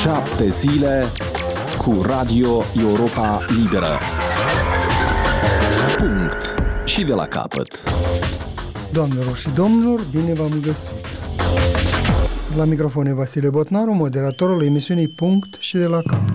7 zile cu Radio Europa Liberă. Punct. Și de la capăt. Doamnelor și domnilor, bine v-am găsit. La microfon e Vasile Botnaru, moderatorul emisiunii Punct și de la capăt.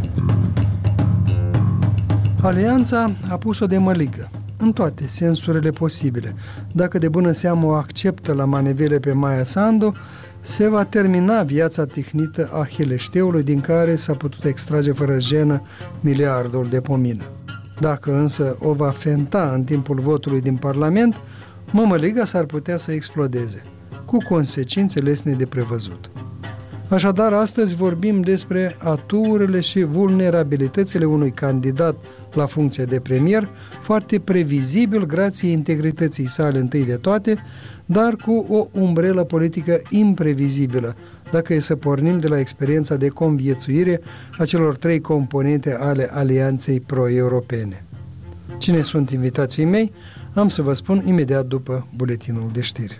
Alianța a pus-o de măligă, în toate sensurile posibile. Dacă de bună seamă o acceptă la manevele pe Maia Sandu, se va termina viața tihnită a Hileșteului, din care s-a putut extrage fără jenă miliardul de pomină. Dacă însă o va fenta în timpul votului din Parlament, mămăliga s-ar putea să explodeze, cu consecințe lesne de prevăzut. Așadar, astăzi vorbim despre aturile și vulnerabilitățile unui candidat la funcția de premier, foarte previzibil grație integrității sale întâi de toate, dar cu o umbrelă politică imprevizibilă, dacă e să pornim de la experiența de conviețuire a celor 3 componente ale alianței pro-europene. Cine sunt invitații mei? Am să vă spun imediat după buletinul de știri.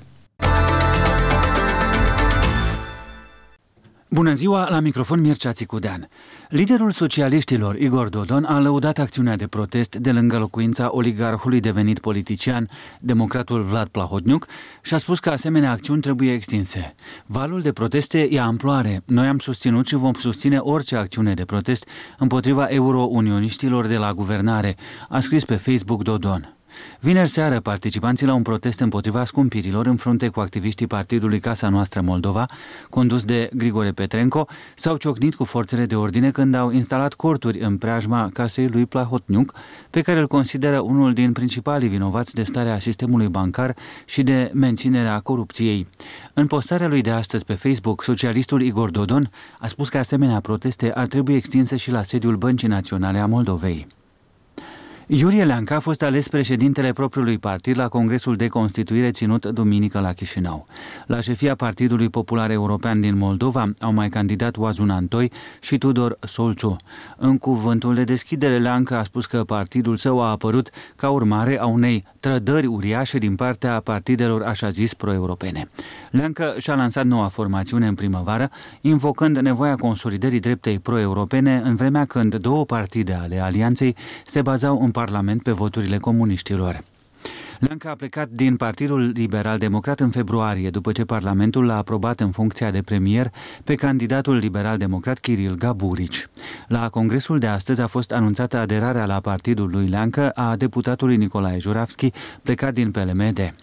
Bună ziua, la microfon Mircea Țicudean. Liderul socialiștilor, Igor Dodon, a lăudat acțiunea de protest de lângă locuința oligarhului devenit politician, democratul Vlad Plahotniuc, și a spus că asemenea acțiuni trebuie extinse. Valul de proteste ia amploare. Noi am susținut și vom susține orice acțiune de protest împotriva euro-unioniștilor de la guvernare, a scris pe Facebook Dodon. Vineri seară, participanții la un protest împotriva scumpirilor în frunte cu activiștii partidului Casa Noastră Moldova, condus de Grigore Petrenco, s-au ciocnit cu forțele de ordine când au instalat corturi în preajma casei lui Plahotniuc, pe care îl consideră unul din principalii vinovați de starea sistemului bancar și de menținerea corupției. În postarea lui de astăzi pe Facebook, socialistul Igor Dodon a spus că asemenea proteste ar trebui extinse și la sediul Băncii Naționale a Moldovei. Iurie Leancă a fost ales președintele propriului partid la Congresul de Constituire ținut duminică la Chișinău. La șefia Partidului Popular European din Moldova au mai candidat Oazun Antoi și Tudor Solțu. În cuvântul de deschidere, Leancă a spus că partidul său a apărut ca urmare a unei trădări uriașe din partea partidelor așa zis pro-europene. Leancă și-a lansat noua formațiune în primăvară, invocând nevoia consolidării dreptei pro-europene în vremea când 2 partide ale alianței se bazau în Parlament pe voturile comuniștilor. Leancă a plecat din Partidul Liberal-Democrat în februarie, după ce Parlamentul l-a aprobat în funcția de premier pe candidatul liberal-democrat Kiril Gaburici. La congresul de astăzi a fost anunțată aderarea la partidul lui Leancă a deputatului Nicolae Juravski, plecat din PLMD.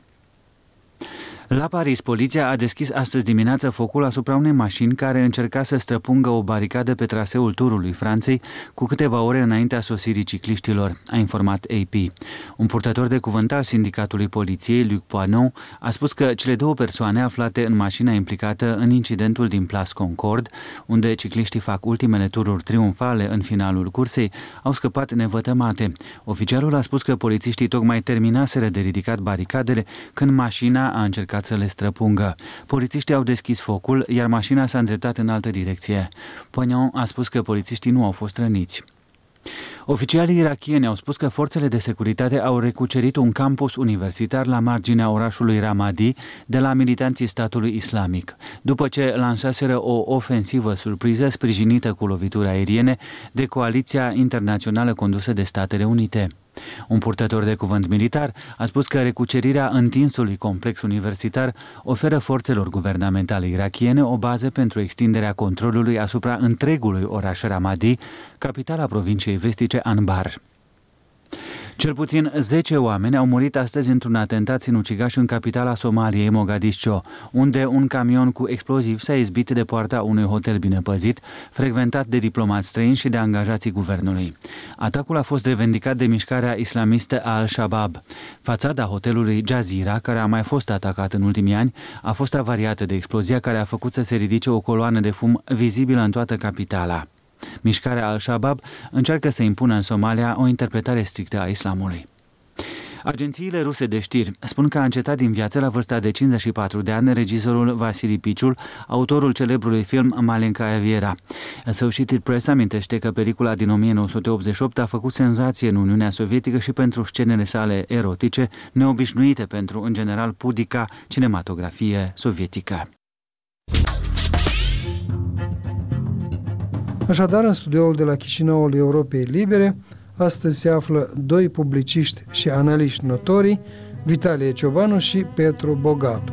La Paris, poliția a deschis astăzi dimineață focul asupra unei mașini care încerca să străpungă o baricadă pe traseul turului Franței cu câteva ore înaintea sosirii cicliștilor, a informat AP. Un purtător de cuvânt al sindicatului poliției, Luc Poinon, a spus că cele 2 persoane aflate în mașina implicată în incidentul din Place Concord, unde cicliștii fac ultimele tururi triumfale în finalul cursei, au scăpat nevătămate. Oficialul a spus că polițiștii tocmai terminaseră de ridicat baricadele când mașina a încercat să le străpungă. Polițiștii au deschis focul, iar mașina s-a îndreptat în altă direcție. Poignon a spus că polițiștii nu au fost răniți. Oficialii irakieni au spus că forțele de securitate au recucerit un campus universitar la marginea orașului Ramadi de la militanții statului islamic, după ce lansaseră o ofensivă surpriză sprijinită cu lovituri aeriene de coaliția internațională condusă de Statele Unite. Un purtător de cuvânt militar a spus că recucerirea întinsului complex universitar oferă forțelor guvernamentale irakiene o bază pentru extinderea controlului asupra întregului oraș Ramadi, capitala provinciei vestice Anbar. Cel puțin 10 oameni au murit astăzi într-un atentat sinucigaș în capitala Somaliei, Mogadiscio, unde un camion cu exploziv s-a izbit de poarta unui hotel bine păzit, frecventat de diplomați străini și de angajații guvernului. Atacul a fost revendicat de mișcarea islamistă Al-Shabaab. Fațada hotelului Jazeera, care a mai fost atacat în ultimii ani, a fost avariată de explozia care a făcut să se ridice o coloană de fum vizibilă în toată capitala. Mișcarea Al-Shabaab încearcă să impună în Somalia o interpretare strictă a islamului. Agențiile ruse de știri spun că a încetat din viață la vârsta de 54 de ani regizorul Vasili Piciul, autorul celebrului film Malenka Viera. Associated Press amintește că pelicula din 1988 a făcut senzație în Uniunea Sovietică și pentru scenele sale erotice, neobișnuite pentru, în general, pudica cinematografie sovietică. Așadar, în studioul de la Chișinăul Europei Libere, astăzi se află doi publiciști și analiști notori, Vitalie Ciobanu și Petru Bogatu.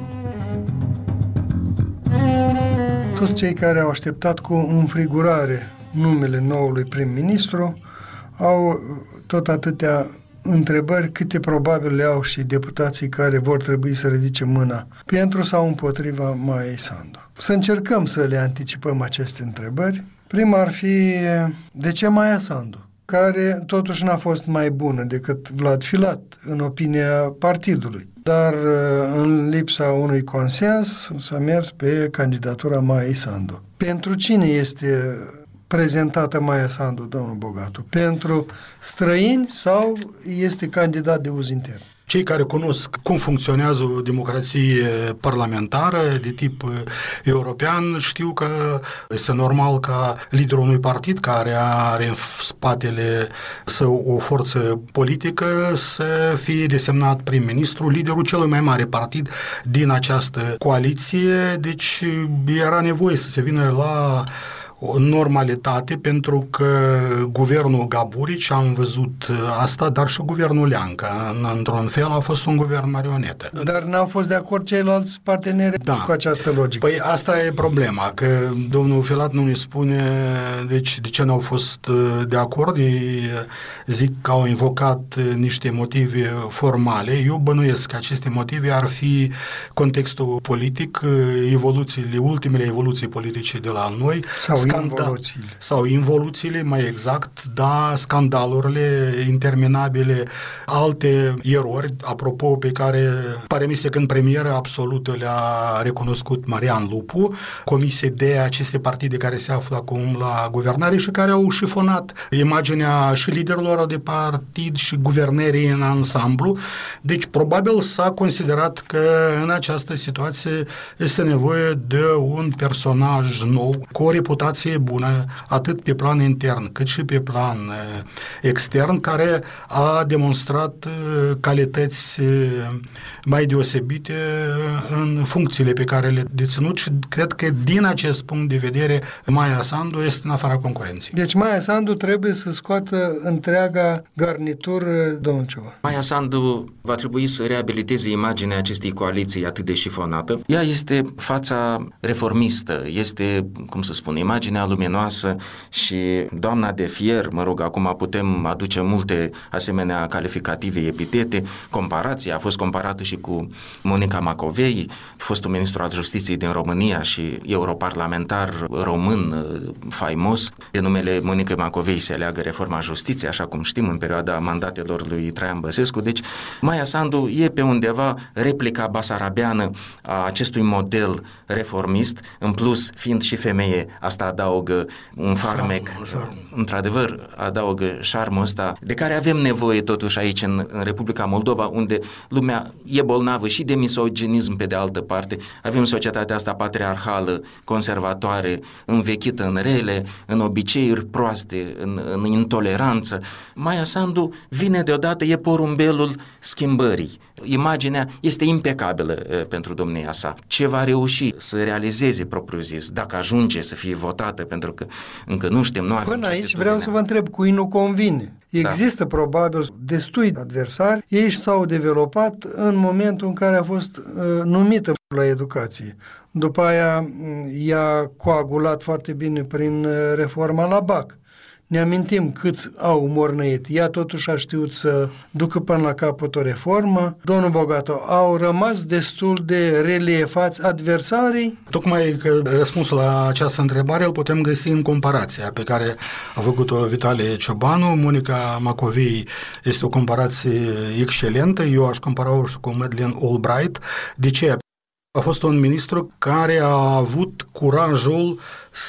Toți cei care au așteptat cu înfrigurare numele noului prim-ministru au tot atâtea întrebări câte probabil le au și deputații care vor trebui să ridice mâna pentru sau împotriva Maiei Sandu. Să încercăm să le anticipăm aceste întrebări. Prima ar fi, de ce Maia Sandu, care totuși n-a fost mai bună decât Vlad Filat, în opinia partidului. Dar în lipsa unui consens s-a mers pe candidatura Maiei Sandu. Pentru cine este prezentată Maia Sandu, domnul Bogatu? Pentru străini sau este candidat de uz intern? Cei care cunosc cum funcționează o democrație parlamentară de tip european știu că este normal ca liderul unui partid care are în spatele său o forță politică să fie desemnat prim-ministru, liderul celui mai mare partid din această coaliție. Deci era nevoie să se vină la o normalitate, pentru că guvernul Gaburici, am văzut asta, dar și guvernul Leanca, într-un fel, a fost un guvern marionetă. Dar n-au fost de acord ceilalți parteneri cu această logică. Păi asta e problema, că domnul Filat nu ne spune deci, de ce n-au fost de acord. Ei zic că au invocat niște motive formale. Eu bănuiesc că aceste motive ar fi contextul politic, ultimele evoluții politice de la noi, sau involuțiile, mai exact, da, scandalurile interminabile, alte erori, apropo, pe care pare mi se că în premieră absolută le-a recunoscut Marian Lupu, comise de aceste partide care se află acum la guvernare și care au șifonat imaginea și liderilor de partid și guvernării în ansamblu. Deci, probabil s-a considerat că în această situație este nevoie de un personaj nou, cu o reputație bună, atât pe plan intern, cât și pe plan extern, care a demonstrat calități mai deosebite în funcțiile pe care le-a deținut și cred că din acest punct de vedere Maia Sandu este în afara concurenței. Deci Maia Sandu trebuie să scoată întreaga garnitură, domnul Ciobanu. Maia Sandu va trebui să reabiliteze imaginea acestei coaliții atât de șifonată. Ea este fața reformistă, este, cum să spun, imaginea luminoasă și doamna de fier, acum putem aduce multe asemenea calificative, epitete, comparații, a fost comparată și cu Monica Macovei, fostul ministru al justiției din România și europarlamentar român faimos. De numele Monica Macovei se leagă reforma justiției, așa cum știm, în perioada mandatelor lui Traian Băsescu. Deci Maia Sandu e pe undeva replica basarabeană a acestui model reformist, în plus, fiind și femeie, asta adaugă un farmec, într-adevăr, adaugă șarmul ăsta, de care avem nevoie totuși aici în Republica Moldova, unde lumea e bolnavă și de misoginism pe de altă parte. Avem societatea asta patriarhală, conservatoare, învechită în rele, în obiceiuri proaste, în intoleranță. Maia Sandu vine deodată, e porumbelul schimbării. Imaginea este impecabilă pentru domnia sa. Ce va reuși să realizeze propriu-zis, dacă ajunge să fie votată, pentru că încă nu știm, nu avem. Până aici vreau să vă întreb, cui nu convine? Există probabil destui adversari, ei s-au dezvoltat în momentul în care a fost numită la educație. După aia i-a coagulat foarte bine prin reforma la BAC. Ne amintim câți au mornăit. Ea totuși a știut să ducă până la capăt o reformă. Domnul Bogatu, au rămas destul de reliefați adversarii? Tocmai că răspunsul la această întrebare îl putem găsi în comparația pe care a făcut-o Vitalie Ciobanu. Monica Macovei este o comparație excelentă. Eu aș compara-o și cu Madeleine Albright. De ce? A fost un ministru care a avut curajul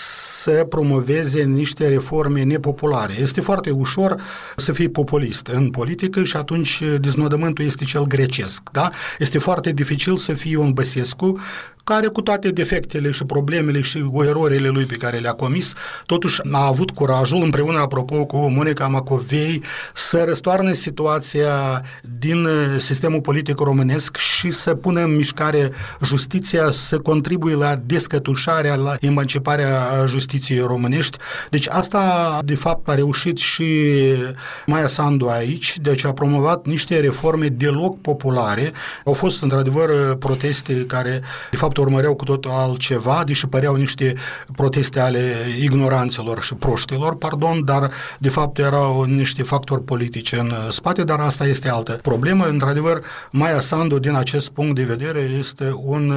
să promoveze niște reforme nepopulare. Este foarte ușor să fii populist în politică și atunci deznodământul este cel grecesc. Da? Este foarte dificil să fii un Băsescu care cu toate defectele și problemele și erorile lui pe care le-a comis, totuși a avut curajul, împreună, apropo, cu Monica Macovei, să răstoarne situația din sistemul politic românesc și să pună în mișcare justiția, să contribuie la descătușarea, la emanciparea justiției justiției românești. Deci asta, de fapt, a reușit și Maia Sandu aici, deci a promovat niște reforme deloc populare. Au fost, într-adevăr, proteste care, de fapt, urmăreau cu totul altceva, deși păreau niște proteste ale ignoranților și proștilor, dar, de fapt, erau niște factori politice în spate, dar asta este altă problemă. Într-adevăr, Maia Sandu, din acest punct de vedere, este un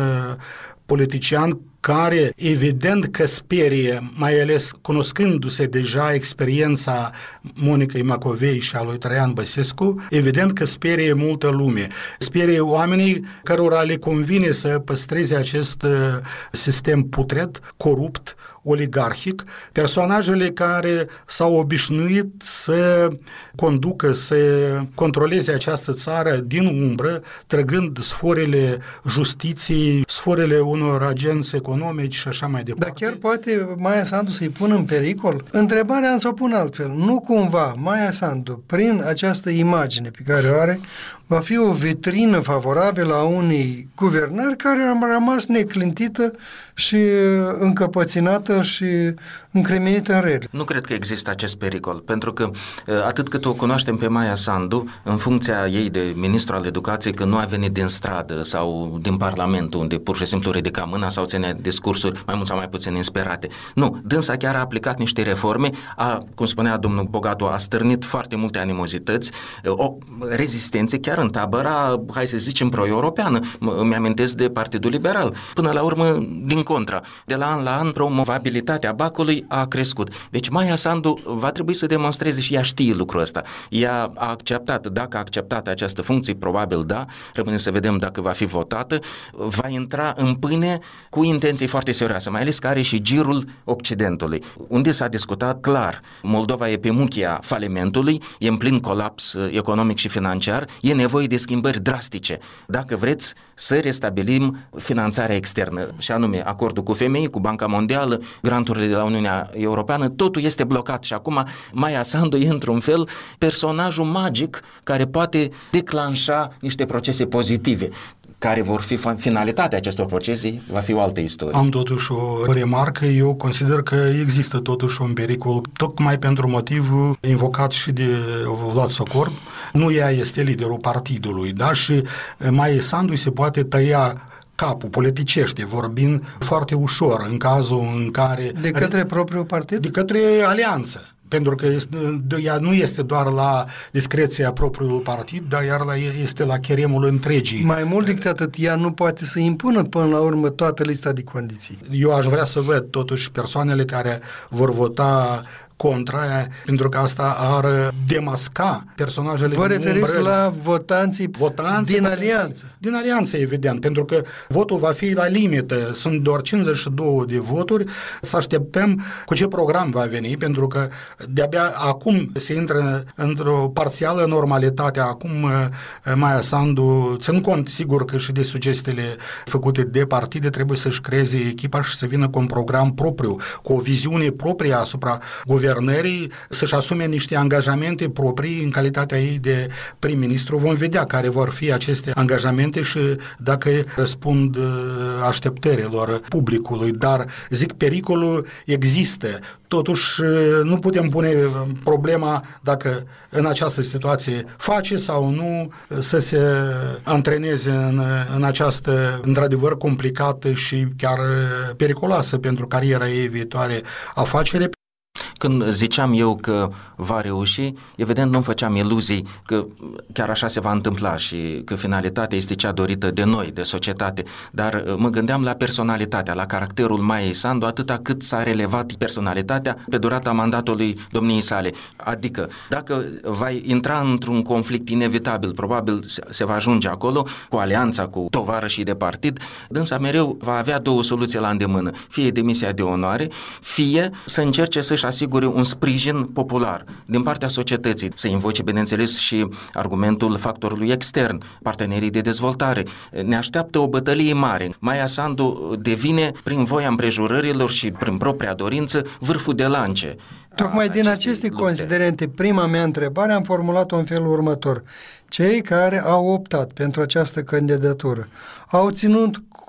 politician care, evident că sperie, mai ales cunoscându-se deja experiența Monicăi Macovei și a lui Traian Băsescu, evident că sperie multă lume. Sperie oamenii cărora le convine să păstreze acest sistem putred, corupt, oligarhic, personajele care s-au obișnuit să conducă, să controleze această țară din umbră, trăgând sforile justiției, sforile unor agenți economici și așa mai departe. Dar chiar poate Maia Sandu să-i pună în pericol? Întrebarea însă o pun altfel. Nu cumva Maia Sandu, prin această imagine pe care o are, va fi o vitrină favorabilă a unei guvernări care a rămas neclintită și încăpățânată și încremenită în rele. Nu cred că există acest pericol, pentru că atât cât o cunoaștem pe Maia Sandu, în funcția ei de ministru al educației, că nu a venit din stradă sau din Parlament, unde pur și simplu ridica mâna sau ținea discursuri mai mult sau mai puțin inspirate. Nu, dânsa chiar a aplicat niște reforme, cum spunea domnul Bogatu, a stârnit foarte multe animozități, o rezistențe chiar în tabăra, hai să zicem, pro-europeană. Îmi amintesc de Partidul Liberal. Până la urmă, din contra, de la an la an, promovabilitatea Bacului a crescut. Deci Maia Sandu va trebui să demonstreze și ea știe lucrul ăsta. Ea a acceptat, dacă a acceptat această funcție, probabil da, rămâne să vedem dacă va fi votată, va intra în pâine cu intenții foarte serioase, mai ales că are și girul Occidentului, unde s-a discutat clar. Moldova e pe muchia falimentului, e în plin colaps economic și financiar, e nevoie de schimbări drastice. Dacă vreți să restabilim finanțarea externă, și anume acordul cu FMI, cu Banca Mondială, granturile de la Uniunea Europeană, totul este blocat și acum Maia Sandu e într-un fel personajul magic care poate declanșa niște procese pozitive. Care vor fi finalitatea acestor procese, va fi o altă istorie. Am totuși o remarcă, eu consider că există totuși un pericol, tocmai pentru motivul invocat și de Vlad Socor. Nu ea este liderul partidului, da? Și Maia Sandu se poate tăia capul, politicește, vorbind foarte ușor, în cazul în care... De către propriul partid? De către alianță. Pentru că ea nu este doar la discreția propriului partid, dar iar este la cheremul întregii. Mai mult decât atât, ea nu poate să impună până la urmă toată lista de condiții. Eu aș vrea să văd totuși persoanele care vor vota contra aia, pentru că asta ar demasca personajele. Vă referiți la votanții din alianță? Din alianță, evident, pentru că votul va fi la limită. Sunt doar 52 de voturi. Să așteptăm cu ce program va veni, pentru că de-abia acum se intră într-o parțială normalitate. Acum Maia Sandu, țin cont, sigur că și de sugestiile făcute de partide, trebuie să-și creeze echipa și să vină cu un program propriu, cu o viziune proprie asupra guvernării, să-și asume niște angajamente proprii în calitatea ei de prim-ministru. Vom vedea care vor fi aceste angajamente și dacă răspund așteptărilor publicului. Dar, zic, pericolul există. Totuși, nu putem pune problema dacă în această situație face sau nu să se antreneze în această, într-adevăr, complicată și chiar periculoasă pentru cariera ei viitoare afacere. Când ziceam eu că va reuși, evident nu făceam iluzii că chiar așa se va întâmpla și că finalitatea este cea dorită de noi, de societate, dar mă gândeam la personalitatea, la caracterul Maiei Sandu, atâta cât s-a relevat personalitatea pe durata mandatului domniei sale. Adică, dacă va intra într-un conflict inevitabil, probabil se va ajunge acolo, cu alianța, cu tovarășii de partid, dânsa mereu va avea două soluții la îndemână, fie demisia de onoare, fie să încerce să-și asigure un sprijin popular din partea societății, să invoce, bineînțeles, și argumentul factorului extern, partenerii de dezvoltare. Ne așteaptă o bătălie mare. Maia Sandu devine, prin voia împrejurărilor și prin propria dorință, vârful de lance. Tocmai din aceste considerente, prima mea întrebare am formulat-o în felul următor. Cei care au optat pentru această candidatură au ținut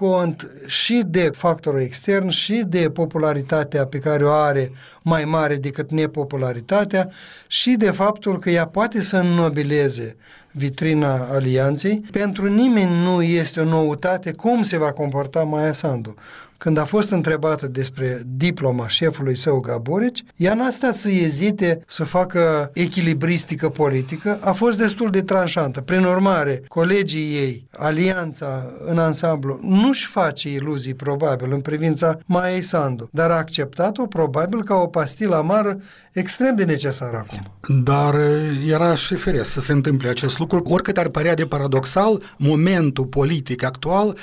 cont și de factorul extern și de popularitatea pe care o are mai mare decât nepopularitatea și de faptul că ea poate să înnobileze vitrina alianței. Pentru nimeni nu este o noutate cum se va comporta Maia Sandu. Când a fost întrebată despre diploma șefului său Gaburici, ea n-a stat să ezite să facă echilibristică politică, a fost destul de tranșantă. Prin urmare, colegii ei, alianța în ansamblu, nu-și face iluzii probabil în privința Maiei Sandu, dar a acceptat-o probabil ca o pastilă amară extrem de necesară acum. Dar era și firesc să se întâmple acest lucru. Oricât ar părea de paradoxal, momentul politic actual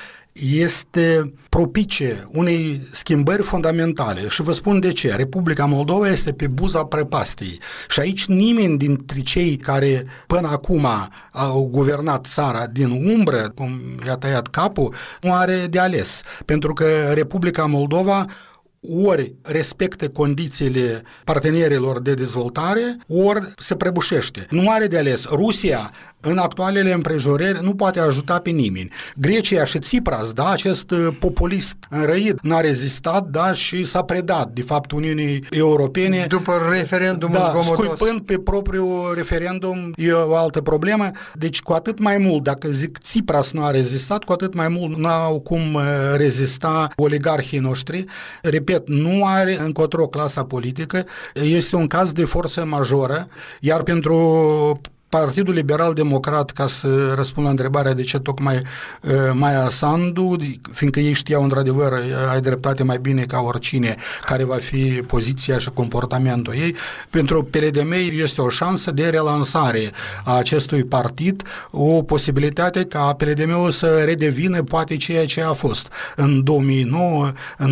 este propice unei schimbări fundamentale. Și vă spun de ce. Republica Moldova este pe buza prăpastiei. Și aici nimeni dintre cei care până acum au guvernat țara din umbră, cum i-a tăiat capul, nu are de ales. Pentru că Republica Moldova ori respectă condițiile partenerilor de dezvoltare, ori se prăbușește. Nu are de ales. Rusia, în actualele împrejurări, nu poate ajuta pe nimeni. Grecia și Tsipras, da, acest populist înrăit, n-a rezistat, da, și s-a predat, de fapt, Uniunii Europene. După referendumul zgomotos. Sculpând pe propriul referendum, e o altă problemă. Deci, cu atât mai mult, dacă zic Tsipras nu a rezistat, cu atât mai mult n-au cum rezista oligarhii noștri. Repet, nu are încotro clasa politică, este un caz de forță majoră, iar pentru Partidul Liberal-Democrat, ca să răspund la întrebarea de ce tocmai Maia Sandu, fiindcă ei știau într-adevăr, ai dreptate mai bine ca oricine, care va fi poziția și comportamentul ei, pentru PLDM este o șansă de relansare a acestui partid, o posibilitate ca PLDM-ul să redevină poate ceea ce a fost în 2009, în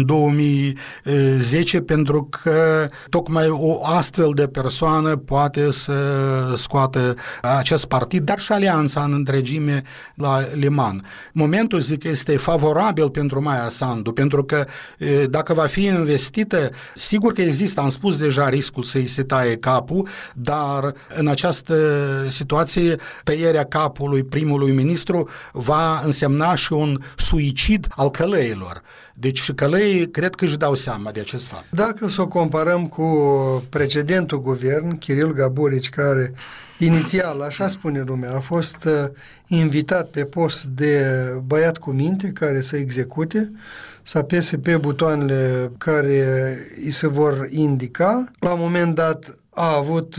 2010, pentru că tocmai o astfel de persoană poate să scoată acest partid, dar și alianța în întregime la liman. Momentul, zic, este favorabil pentru Maia Sandu, pentru că dacă va fi investită, sigur că există, am spus deja, riscul să-i se taie capul, dar în această situație tăierea capului primului ministru va însemna și un suicid al călăilor. Deci și călăii cred că își dau seama de acest fapt. Dacă să o comparăm cu precedentul guvern, Kiril Gaburici, care inițial, așa spune lumea, a fost invitat pe post de băiat cu minte care să execute, să apese pe butoanele care îi se vor indica. La un moment dat a avut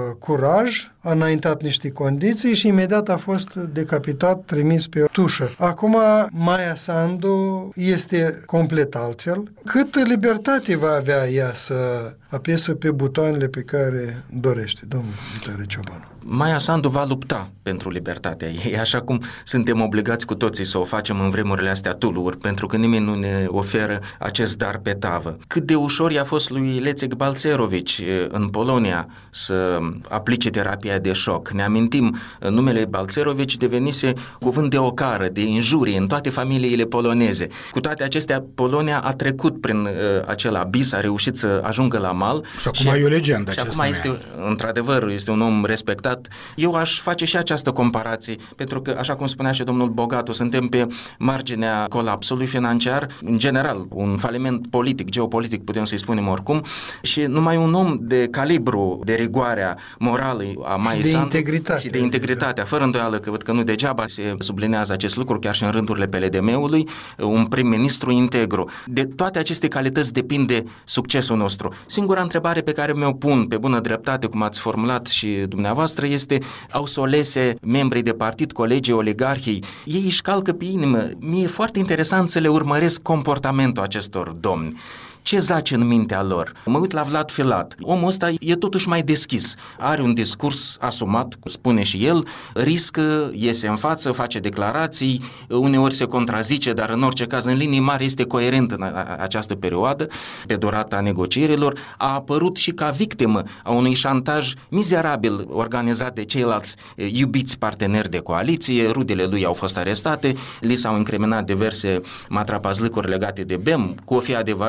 curaj, a înaintat niște condiții și imediat a fost decapitat, trimis pe tușă. Acum Maia Sandu este complet altfel. Câtă libertate va avea ea să apese pe butoanele pe care dorește, domnul Vitale Ciobanu? Maia Sandu va lupta pentru libertatea ei, așa cum suntem obligați cu toții să o facem în vremurile astea tuluri, pentru că nimeni nu ne oferă acest dar pe tavă. Cât de ușor i-a fost lui Leszek Balcerowicz în Polonia să aplice terapia de șoc. Ne amintim, numele Balcerowicz devenise cuvânt de ocară, de injurie în toate familiile poloneze. Cu toate acestea, Polonia a trecut prin acel abis, a reușit să ajungă la mal. Și acum e o legendă. Și acum este, într-adevăr, este un om respectat. Eu aș face și această comparație, pentru că, așa cum spunea și domnul Bogatu, suntem pe marginea colapsului financiar, în general, un faliment politic, geopolitic, putem să-i spunem oricum, și numai un om de calibru, de rigoarea morală a Maiei Sandu și de integritatea, fără îndoială că văd că nu degeaba se sublinează acest lucru, chiar și în rândurile PLDM-ului, un prim-ministru integru. De toate aceste calități depinde succesul nostru. Singura întrebare pe care mi-o pun, pe bună dreptate, cum ați formulat și dumneavoastră, este, au să o lese membrii de partid, colegii, oligarhii, ei își calcă pe inimă. Mi-e foarte interesant să le urmăresc comportamentul acestor domni. Ce zace în mintea lor? Mă uit la Vlad Filat. Omul ăsta e totuși mai deschis. Are un discurs asumat, spune și el, riscă, iese în față, face declarații, uneori se contrazice, dar în orice caz, în linii mari, este coerent în această perioadă, pe durata negocierilor. A apărut și ca victimă a unui șantaj mizerabil organizat de ceilalți iubiți parteneri de coaliție. Rudele lui au fost arestate, li s-au incriminat diverse matrapazlicuri legate de BEM. Cu o fi adevărat,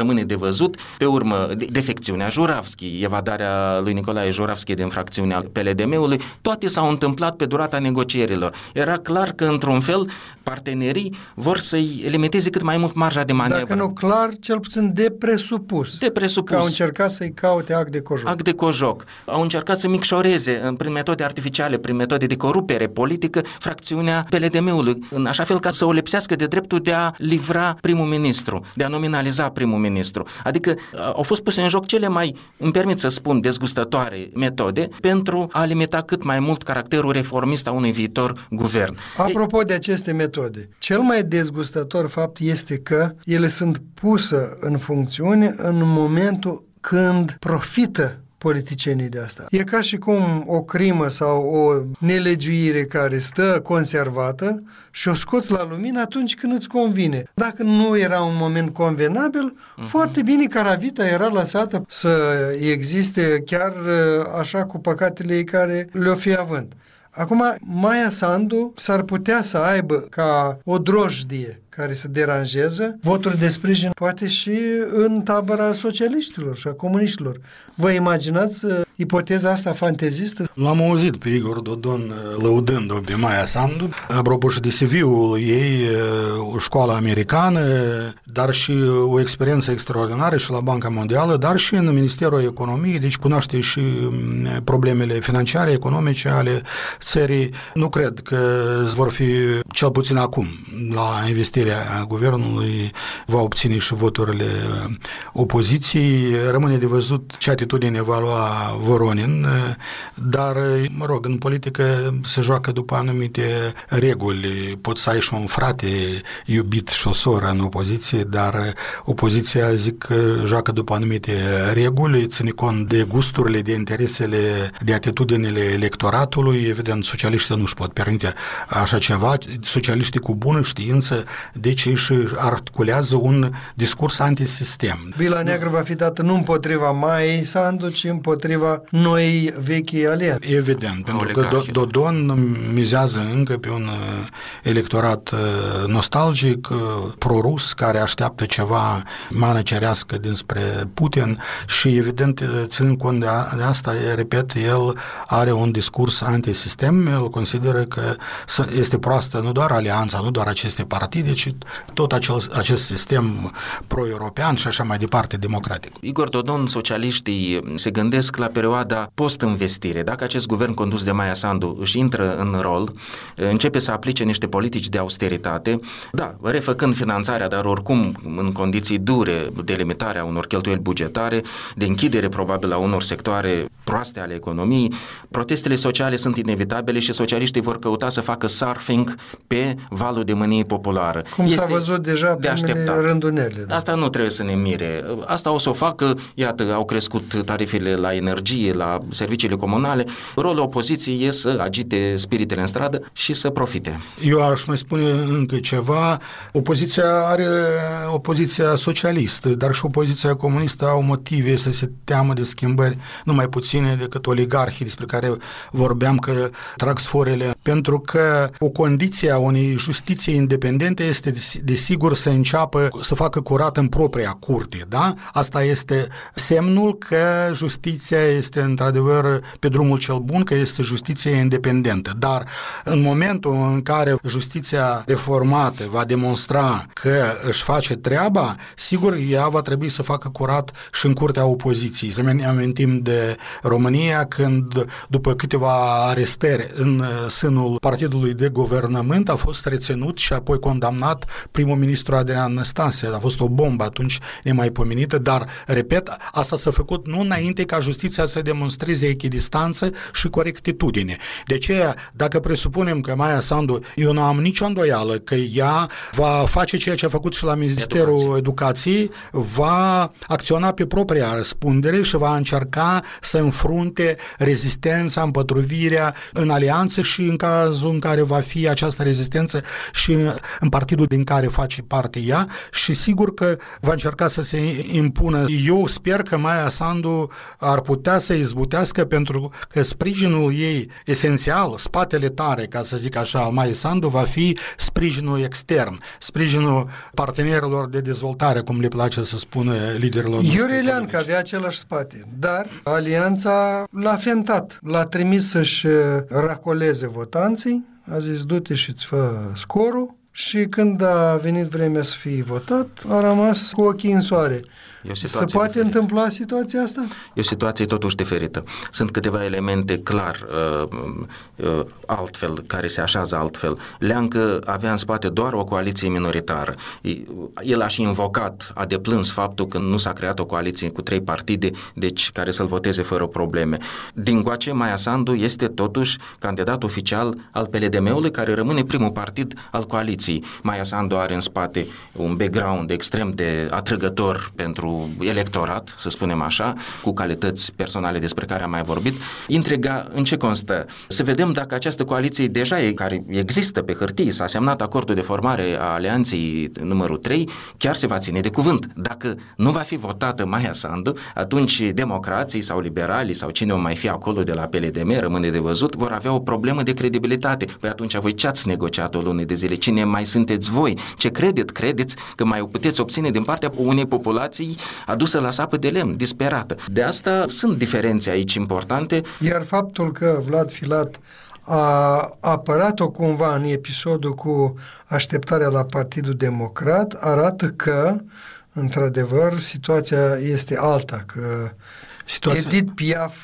rămâne de văzut. Pe urmă, defecțiunea Juravski, evadarea lui Nicolae Juravski din fracțiunea PLDM-ului, toate s-au întâmplat pe durata negocierilor. Era clar că, într-un fel, partenerii vor să-i limiteze cât mai mult marja de manevră. Dacă nu clar, cel puțin de presupus. Că au încercat să-i caute act de cojoc. Act de cojoc. Au încercat să micșoreze prin metode artificiale, prin metode de corupere politică, fracțiunea PLDM-ului, în așa fel ca să o lipsească de dreptul de a livra primul ministru, de a nominaliza primul ministru. Adică au fost puse în joc cele mai, îmi permit să spun, dezgustătoare metode pentru a limita cât mai mult caracterul reformist a unui viitor guvern. Apropo de aceste metode, cel mai dezgustător fapt este că ele sunt puse în funcțiune în momentul când profită politicienii de asta. E ca și cum o crimă sau o nelegiuire care stă conservată și o scoți la lumină atunci când îți convine. Dacă nu era un moment convenabil, foarte bine Caravita era lăsată să existe chiar așa cu păcatele ei care le-o fi având. Acum, Maia Sandu s-ar putea să aibă ca o drojdie care să deranjeze voturi de sprijin, poate și în tabăra socialiștilor și a comuniștilor. Vă imaginați ipoteza asta fantezistă? L-am auzit pe Igor Dodon lăudând-o pe Maia Sandu, apropo și de CV-ul ei, o școală americană, dar și o experiență extraordinară și la Banca Mondială, dar și în Ministerul Economiei, deci cunoaște și problemele financiare, economice ale țării. Nu cred că vor fi, cel puțin acum, la investirea guvernului, va obține și voturile opoziției. Rămâne de văzut ce atitudine va lua Voronin, dar, mă rog, în politică se joacă după anumite reguli. Poți să ai și un frate iubit și o soră în opoziție, dar opoziția, zic, joacă după anumite reguli, ține cont de gusturile, de interesele, de atitudinile electoratului. Evident, socialiștii nu își pot permite așa ceva. Socialiștii cu bună știință, deci își articulează un discurs antisistem. Bila neagră va fi dată nu împotriva Maiei Sandu, ci împotriva noi vechi alianțe. Evident, pentru că Dodon mizează încă pe un electorat nostalgic, prorus, care așteaptă ceva mană cerească dinspre Putin și, evident, ținând cont de asta, repet, el are un discurs antisistem, el consideră că este proastă nu doar alianța, nu doar aceste partide, ci tot acest sistem pro-european și așa mai departe, democratic. Igor Dodon, socialiștii se gândesc la perioada post-investire. Dacă acest guvern condus de Maia Sandu își intră în rol, începe să aplice niște politici de austeritate, da, refăcând finanțarea, dar oricum în condiții dure de limitare a unor cheltuieli bugetare, de închidere probabil a unor sectoare proaste ale economiei, protestele sociale sunt inevitabile și socialiștii vor căuta să facă surfing pe valul de mânie populară. Cum s-a văzut deja primele rândunele. Da. Asta nu trebuie să ne mire. Asta o să o facă, iată, au crescut tarifele la energie, la serviciile comunale. Rolul opoziției e să agite spiritele în stradă și să profite. Eu aș mai spune încă ceva. Opoziția are opoziția socialistă, dar și opoziția comunistă au motive să se teamă de schimbări numai puține decât oligarhii despre care vorbeam că trag sforele, pentru că o condiție a unei justiții independente este desigur să înceapă să facă curat în propria curte, da? Asta este semnul că justiția este într-adevăr pe drumul cel bun, că este justiție independentă. Dar în momentul în care justiția reformată va demonstra că își face treaba, sigur, ea va trebui să facă curat și în curtea opoziției. Să ne amintim de România când, după câteva arestări în sânul partidului de guvernământ, a fost reținut și apoi condamnat primul ministru Adrian Năstase. A fost o bombă atunci nemaipomenită, dar, repet, asta s-a făcut nu înainte ca justiția să demonstreze echidistanță și corectitudine. De aceea, dacă presupunem că Maia Sandu, eu nu am nicio îndoială că ea va face ceea ce a făcut și la Ministerul Educației, va acționa pe propria răspundere și va încerca să frunte rezistența, împătruvirea în alianță și în cazul în care va fi această rezistență și în partidul din care face parte ea și sigur că va încerca să se impună. Eu sper că Maia Sandu ar putea să izbutească pentru că sprijinul ei esențial, spatele tare, ca să zic așa, al Maiei Sandu va fi sprijinul extern, sprijinul partenerilor de dezvoltare, cum le place să spună liderilor. Iurie Leancă avea același spate, dar alianța l-a fentat, l-a trimis să-și racoleze votanții, a zis du-te și îți fă scorul și când a venit vremea să fie votat, a rămas cu ochii în soare. Se poate întâmpla situația asta? E o situație totuși diferită. Sunt câteva elemente clar altfel, care se așează altfel. Leancă avea în spate doar o coaliție minoritară. El a și invocat, a deplâns faptul că nu s-a creat o coaliție cu 3 partide, deci care să-l voteze fără probleme. Dincoace, Maia Sandu este totuși candidat oficial al PLDM-ului, care rămâne primul partid al coaliției. Maia Sandu are în spate un background extrem de atrăgător pentru electorat, să spunem așa, cu calități personale despre care am mai vorbit. Intriga în ce constă? Să vedem dacă această coaliție deja care există pe hârtie, s-a semnat acordul de formare a alianței numărul 3, chiar se va ține de cuvânt. Dacă nu va fi votată Maia Sandu, atunci democrații sau liberalii sau cine o mai fi acolo de la PLDM, rămâne de văzut, vor avea o problemă de credibilitate. Păi atunci voi ce ați negociat o lună de zile? Cine mai sunteți voi? Ce credeți că mai puteți obține din partea unei populații adusă la sapă de lemn, disperată? De asta sunt diferențe aici importante. Iar faptul că Vlad Filat a apărat-o cumva în episodul cu așteptarea la Partidul Democrat arată că, într-adevăr, situația este alta, că Edith Piaf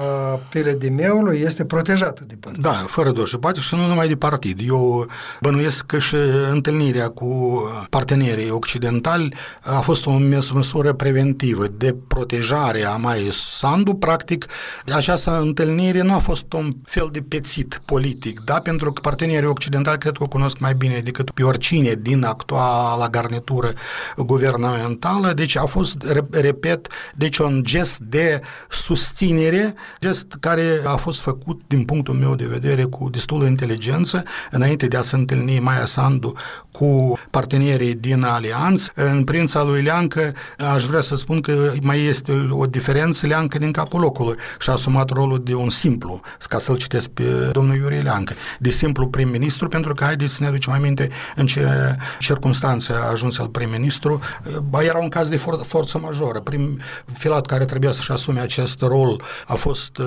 a PLDM-ului este protejată de partid. Da, fără doar și poate și nu numai de partid. Eu bănuiesc că și întâlnirea cu partenerii occidentali a fost o măsură preventivă de protejare a Maiei Sandu. Practic, această întâlnire nu a fost un fel de pețit politic, da? Pentru că partenerii occidentali cred că o cunosc mai bine decât pe oricine din actuala garnitură guvernamentală. Deci a fost, repet, deci un gest de susținere, gest care a fost făcut, din punctul meu de vedere, cu destulă inteligență, înainte de a se întâlni Maia Sandu cu partenerii din alianță. În privința lui Leancă, aș vrea să spun că mai este o diferență. Leancă din capul locului și-a asumat rolul de un simplu, ca să-l citesc pe domnul Iurie Leancă, de simplu prim-ministru, pentru că haideți să ne aducem aminte în ce circunstanțe a ajuns al prim-ministru. Era un caz de forță majoră. Filat care trebuia să-și asume acest rol a fost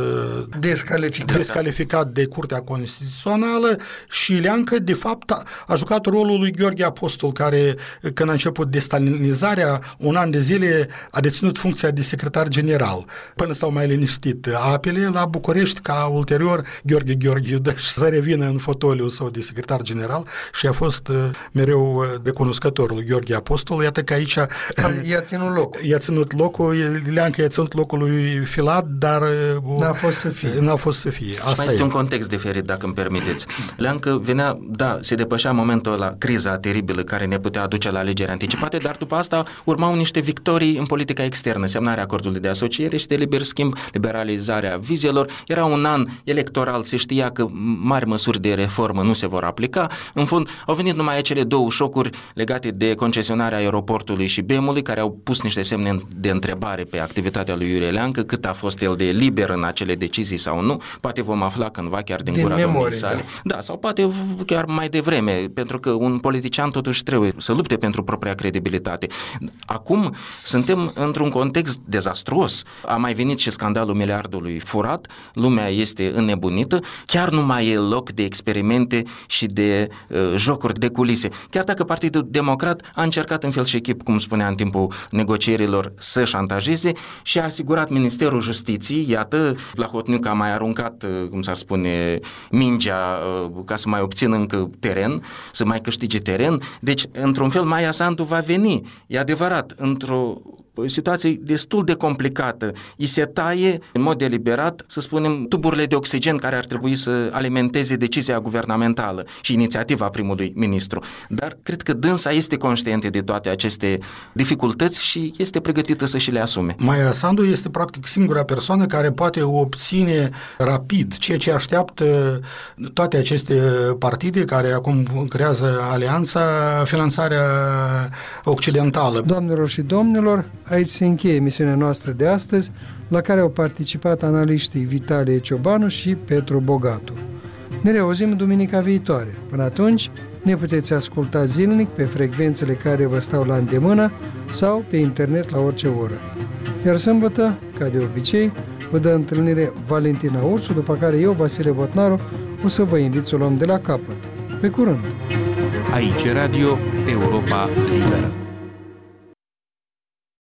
descalificat de Curtea Constituțională și Leancă, de fapt, a jucat rolul lui Gheorghe Apostol, care, când a început destalinizarea, un an de zile a deținut funcția de secretar general, până s-au mai liniștit apele la București, ca ulterior Gheorghe Iudăș să revină în fotoliul său de secretar general și a fost mereu recunoscător lui Gheorghe Apostol. Iată că aici i-a ținut locul. I-a ținut locul, Leancă i-a ținut locul lui Filat, dar n-a fost să fie. N-a fost să fie. Asta mai este un context diferit, dacă îmi permiteți. Leancă venea, se depășea momentul la criza teribilă care ne putea aduce la alegeri anticipate, dar după asta urmau niște victorii în politica externă, semnarea acordului de asociere și de liber schimb, liberalizarea vizelor. Era un an electoral, se știa că mari măsuri de reformă nu se vor aplica. În fond, au venit numai acele 2 șocuri legate de concesionarea aeroportului și BEM-ului, care au pus niște semne de întrebare pe activitatea lui Iurie Leancă, cât a fost el de liber în acele decizii sau nu. Poate vom afla cândva chiar din gura domniei sale. Da, sau poate chiar mai devreme, pentru că un politician totuși trebuie să lupte pentru propria credibilitate. Acum suntem într-un context dezastruos. A mai venit și scandalul miliardului furat, lumea este înnebunită, chiar nu mai e loc de experimente și de jocuri de culise. Chiar dacă Partidul Democrat a încercat în fel și echip, cum spunea în timpul negocierilor, să șantajeze și a asigurat Ministerul Justiției, iată, Plahotniuc a mai aruncat, cum s-ar spune, mingea ca să mai obțină încă teren, să mai câștige teren. Deci, într-un fel, Maia Sandu va veni, e adevărat, într-o o situație destul de complicată. Îi se taie în mod deliberat, să spunem, tuburile de oxigen care ar trebui să alimenteze decizia guvernamentală și inițiativa primului ministru. Dar cred că dânsa este conștientă de toate aceste dificultăți și este pregătită să și le asume. Maia Sandu este practic singura persoană care poate obține rapid ceea ce așteaptă toate aceste partide care acum creează alianța, finanțarea occidentală. Doamnelor și domnilor, aici se încheie emisiunea noastră de astăzi, la care au participat analiștii Vitalie Ciobanu și Petru Bogatu. Ne reauzim duminica viitoare. Până atunci, ne puteți asculta zilnic pe frecvențele care vă stau la îndemână sau pe internet la orice oră. Iar sâmbătă, ca de obicei, vă dă întâlnire Valentina Ursu, după care eu, Vasile Botnaru, o să vă invit să o luăm de la capăt. Pe curând! Aici Radio Europa Liberă.